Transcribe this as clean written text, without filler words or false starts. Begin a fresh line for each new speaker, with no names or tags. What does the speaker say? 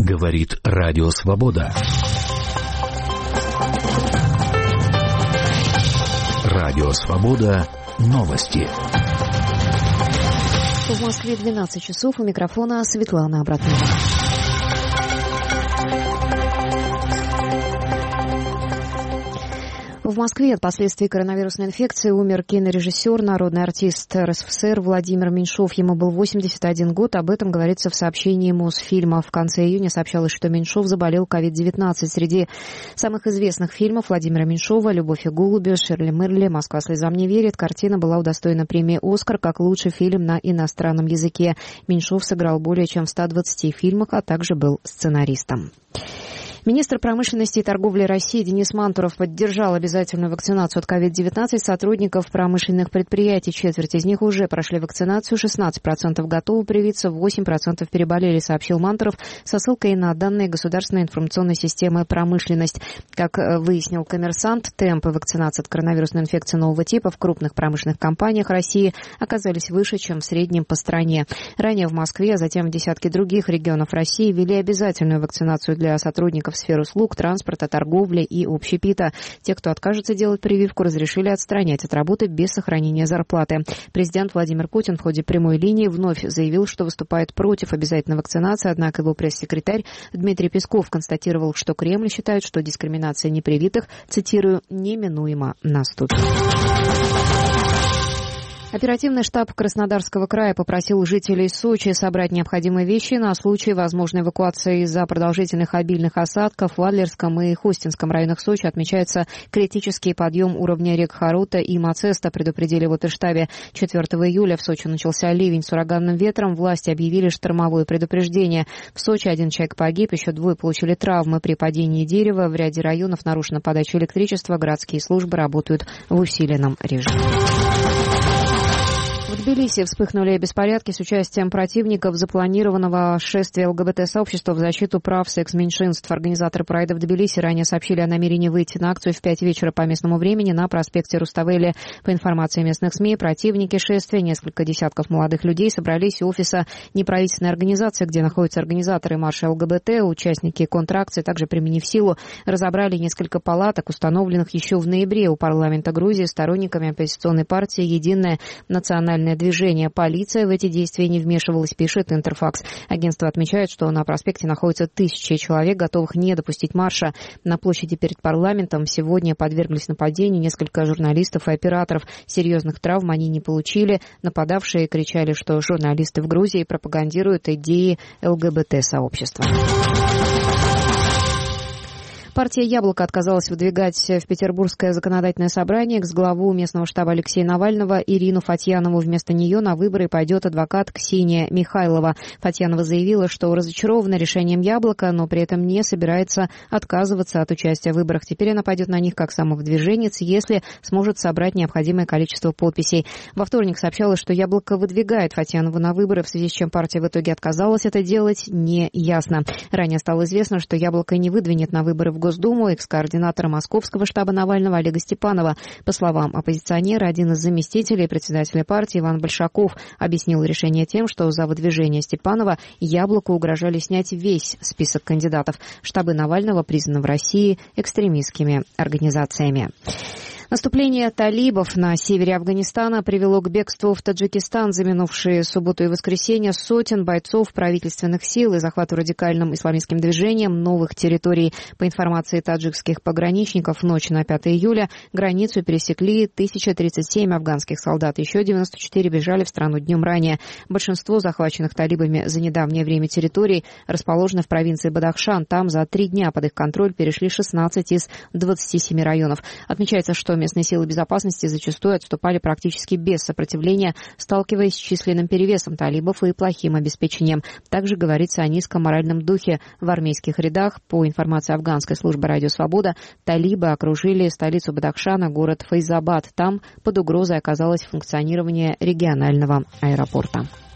Говорит Радио Свобода. Радио Свобода. Новости.
В Москве 12 часов. У микрофона Светлана Абратнова. В Москве от последствий коронавирусной инфекции умер кинорежиссер, народный артист РСФСР Владимир Меньшов. Ему был 81 год. Об этом говорится в сообщении Мосфильма. В конце июня сообщалось, что Меньшов заболел COVID-19. Среди самых известных фильмов Владимира Меньшова «Любовь и голуби», «Ширли Мырли», «Москва слезам не верит». Картина была удостоена премии «Оскар» как лучший фильм на иностранном языке. Меньшов сыграл более чем в 120 фильмах, а также был сценаристом. Министр промышленности и торговли России Денис Мантуров поддержал обязательную вакцинацию от COVID-19 сотрудников промышленных предприятий. Четверть из них уже прошли вакцинацию, 16% готовы привиться, 8% переболели, сообщил Мантуров со ссылкой на данные Государственной информационной системы «Промышленность». Как выяснил «Коммерсант», темпы вакцинации от коронавирусной инфекции нового типа в крупных промышленных компаниях России оказались выше, чем в среднем по стране. Ранее в Москве, а затем в десятке других регионов России ввели обязательную вакцинацию для сотрудников сфер услуг, транспорта, торговли и общепита. Те, кто откажется делать прививку, разрешили отстранять от работы без сохранения зарплаты. Президент Владимир Путин в ходе прямой линии вновь заявил, что выступает против обязательной вакцинации, однако его пресс-секретарь Дмитрий Песков констатировал, что Кремль считает, что дискриминация непривитых, цитирую, неминуемо наступит. Оперативный штаб Краснодарского края попросил жителей Сочи собрать необходимые вещи на случай возможной эвакуации из-за продолжительных обильных осадков. В Адлерском и Хостинском районах Сочи отмечается критический подъем уровня рек Харута и Мацеста, предупредили в оперштабе. 4 июля в Сочи начался ливень с ураганным ветром. Власти объявили штормовое предупреждение. В Сочи 1 человек погиб, еще 2 получили травмы при падении дерева. В ряде районов нарушена подача электричества. Городские службы работают в усиленном режиме. В Тбилиси вспыхнули беспорядки с участием противников запланированного шествия ЛГБТ-сообщества в защиту прав секс-меньшинств. Организаторы прайда в Тбилиси ранее сообщили о намерении выйти на акцию в 5 вечера по местному времени на проспекте Руставели. По информации местных СМИ, противники шествия, несколько десятков молодых людей, собрались у офиса неправительственной организации, где находятся организаторы марша ЛГБТ. Участники контракции, также применив силу, разобрали несколько палаток, установленных еще в ноябре у парламента Грузии сторонниками оппозиционной партии «Единое национальное движение». Полиция в эти действия не вмешивалась, пишет Интерфакс. Агентство отмечает, что на проспекте находится тысячи человек, готовых не допустить марша. На площади перед парламентом сегодня подверглись нападению несколько журналистов и операторов. Серьезных травм они не получили. Нападавшие кричали, что журналисты в Грузии пропагандируют идеи ЛГБТ-сообщества. Партия «Яблоко» отказалась выдвигать в Петербургское законодательное собрание экс-главу местного штаба Алексея Навального Ирину Фатьянову. Вместо нее на выборы пойдет адвокат Ксения Михайлова. Фатьянова заявила, что разочарована решением «Яблоко», но при этом не собирается отказываться от участия в выборах. Теперь она пойдет на них как самовыдвиженец, если сможет собрать необходимое количество подписей. Во вторник сообщалось, что «Яблоко» выдвигает Фатьянову на выборы, в связи с чем партия в итоге отказалась это делать, не ясно. Ранее стало известно, что «Яблоко» не выдвинет на выборы в Госдуму экс-координатора московского штаба Навального Олега Степанова. По словам оппозиционера, один из заместителей председателя партии Иван Большаков объяснил решение тем, что за выдвижение Степанова «Яблоку» угрожали снять весь список кандидатов. Штабы Навального признаны в России экстремистскими организациями. Наступление талибов на севере Афганистана привело к бегству в Таджикистан за минувшие субботу и воскресенье сотен бойцов правительственных сил и захвату радикальным исламистским движением новых территорий. По информации таджикских пограничников, в ночь на 5 июля границу пересекли 1037 афганских солдат. Еще 94 бежали в страну днем ранее. Большинство захваченных талибами за недавнее время территорий расположено в провинции Бадахшан. Там за 3 дня под их контроль перешли 16 из 27 районов. Отмечается, что местные силы безопасности зачастую отступали практически без сопротивления, сталкиваясь с численным перевесом талибов и плохим обеспечением. Также говорится о низком моральном духе в армейских рядах. По информации афганской службы «Радио Свобода», талибы окружили столицу Бадахшана, город Фейзабад. Там под угрозой оказалось функционирование регионального аэропорта.